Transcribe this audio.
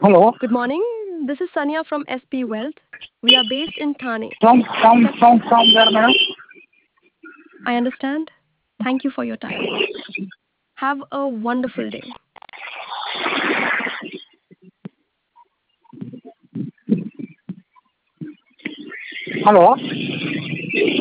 Hello. Good morning. This is Sanya from SP Wealth. We are based in Thane. From from Accept. from from where, madam? I understand. Thank you for your time. Have a wonderful day. Hello.